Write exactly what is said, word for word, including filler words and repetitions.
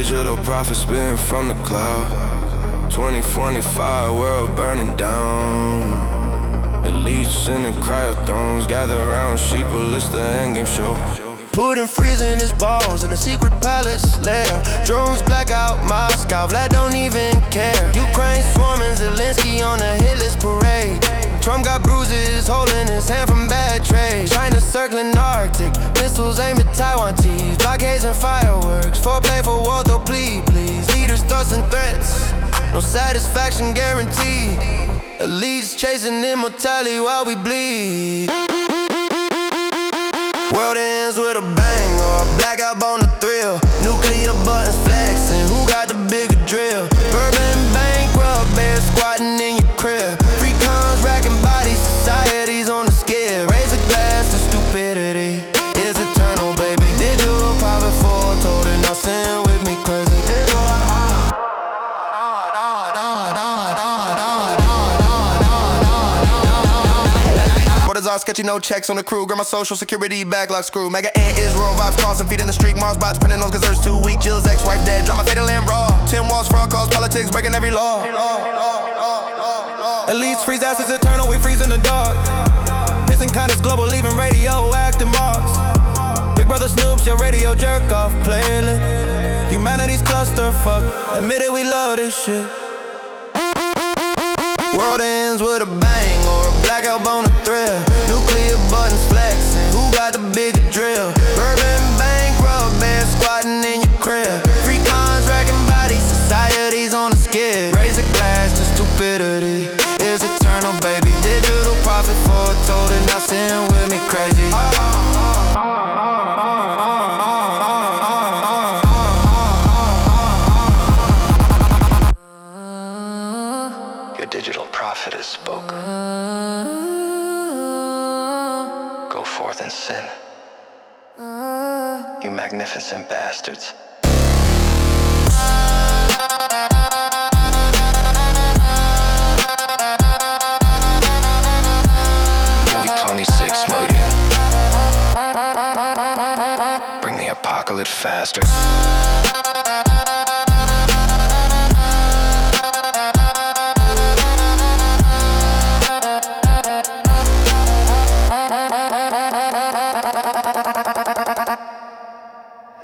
Digital profit spitting from the cloud. Twenty twenty-five, world burning down. Elites in the cryothrones gather around sheeple, it's the endgame show. Putin freezing his balls in a secret palace lair. Drones black out Moscow, Vlad don't even care. Ukraine swarming, Zelensky on a hitless parade. Trump got bruises, holding his hand from bad trade. China circling Arctic, missiles aimed at Taiwan T's. Blockades and fireworks, foreplay for war, though please, please. Leaders thrusting threats, no satisfaction guaranteed. Elites chasing immortality while we bleed. World ends with a bang or a blackout on the thrill. Nuclear buttons flexing, who got the bigger drill? Bourbon bankrupt, bear squatting in your crib. Free cons racking bodies, society's on the scale. Raise a glass to stupidity, it's eternal, baby. Digital profit foretold and now sin with me crazy. All sketchy, no checks on the crew. Grab my social security backlog screw. Mega Ant is raw vibes, crossing feet in the street. Mars bots printing those cause there's too weak. Jill's ex-wife dead, drop my fatal and raw. Ten walls, fraud calls, politics, breaking every law. Elites freeze assets eternal, we freeze in the dark. Missing condoms global, leaving radioactive marks. Big brother Snoop's your radio jerk off playlist. Humanity's clusterfuck, admit it, we love this shit. World ends with a bang or a blackout on a thrill. Nuclear buttons flexing, who got the bigger drill? Bourbon bankrupt, bear squatting in your crib. Free cons racking bodies, society's on the skid. Raise a glass to stupidity, it's eternal, baby. Digital profit foretold and now sin with me crazy. Your digital prophet has spoken. Go forth and sin, you magnificent bastards. twenty-six million. Bring the apocalypse faster.